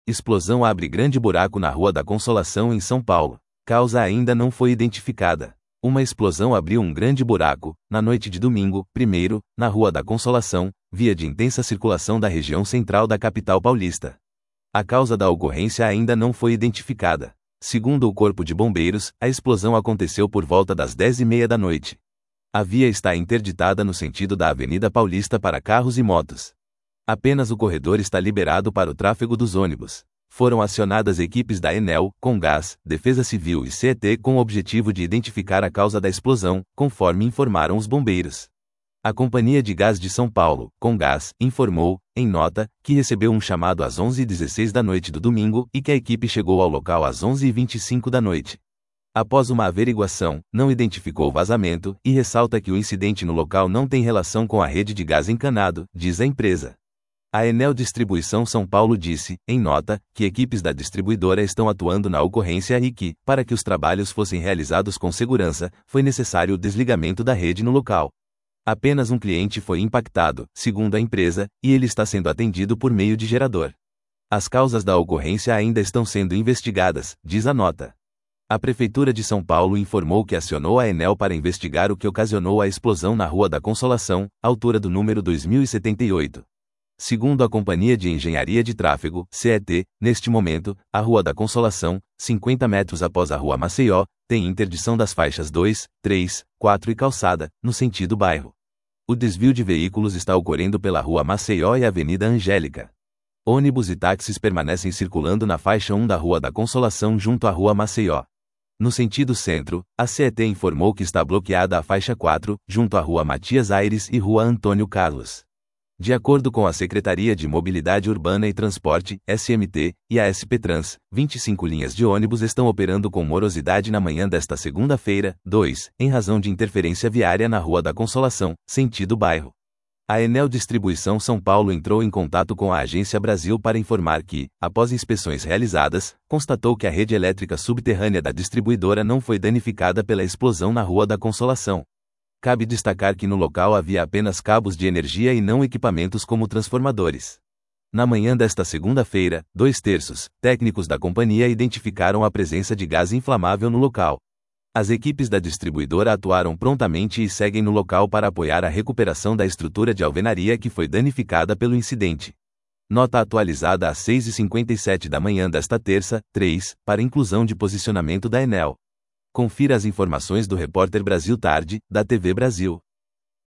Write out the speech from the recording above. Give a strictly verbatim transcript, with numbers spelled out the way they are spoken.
Explosão abre grande buraco na Rua da Consolação em São Paulo. Causa ainda não foi identificada. Uma explosão abriu um grande buraco, na noite de domingo, primeiro, na Rua da Consolação, via de intensa circulação da região central da capital paulista. A causa da ocorrência ainda não foi identificada. Segundo o Corpo de Bombeiros, a explosão aconteceu por volta das dez e meia da noite. A via está interditada no sentido da Avenida Paulista para carros e motos. Apenas o corredor está liberado para o tráfego dos ônibus. Foram acionadas equipes da Enel, Comgás, Defesa Civil e C E T com o objetivo de identificar a causa da explosão, conforme informaram os bombeiros. A Companhia de Gás de São Paulo, Comgás, informou, em nota, que recebeu um chamado às onze e dezesseis da noite do domingo e que a equipe chegou ao local às onze e vinte e cinco da noite. Após uma averiguação, não identificou vazamento e ressalta que o incidente no local não tem relação com a rede de gás encanado, diz a empresa. A Enel Distribuição São Paulo disse, em nota, que equipes da distribuidora estão atuando na ocorrência e que, para que os trabalhos fossem realizados com segurança, foi necessário o desligamento da rede no local. Apenas um cliente foi impactado, segundo a empresa, e ele está sendo atendido por meio de gerador. As causas da ocorrência ainda estão sendo investigadas, diz a nota. A Prefeitura de São Paulo informou que acionou a Enel para investigar o que ocasionou a explosão na Rua da Consolação, altura do número dois mil e setenta e oito. Segundo a Companhia de Engenharia de Tráfego, C E T, neste momento, a Rua da Consolação, cinquenta metros após a Rua Maceió, tem interdição das faixas dois, três, quatro e calçada, no sentido bairro. O desvio de veículos está ocorrendo pela Rua Maceió e Avenida Angélica. Ônibus e táxis permanecem circulando na faixa um da Rua da Consolação junto à Rua Maceió. No sentido centro, a C E T informou que está bloqueada a faixa quatro, junto à Rua Matias Aires e Rua Antônio Carlos. De acordo com a Secretaria de Mobilidade Urbana e Transporte, S M T, e a S P Trans, vinte e cinco linhas de ônibus estão operando com morosidade na manhã desta segunda-feira, dois, em razão de interferência viária na Rua da Consolação, sentido bairro. A Enel Distribuição São Paulo entrou em contato com a Agência Brasil para informar que, após inspeções realizadas, constatou que a rede elétrica subterrânea da distribuidora não foi danificada pela explosão na Rua da Consolação. Cabe destacar que no local havia apenas cabos de energia e não equipamentos como transformadores. Na manhã desta segunda-feira, dois terços, técnicos da companhia identificaram a presença de gás inflamável no local. As equipes da distribuidora atuaram prontamente e seguem no local para apoiar a recuperação da estrutura de alvenaria que foi danificada pelo incidente. Nota atualizada às seis e cinquenta e sete da manhã desta terça, três, para inclusão de posicionamento da Enel. Confira as informações do Repórter Brasil Tarde, da T V Brasil.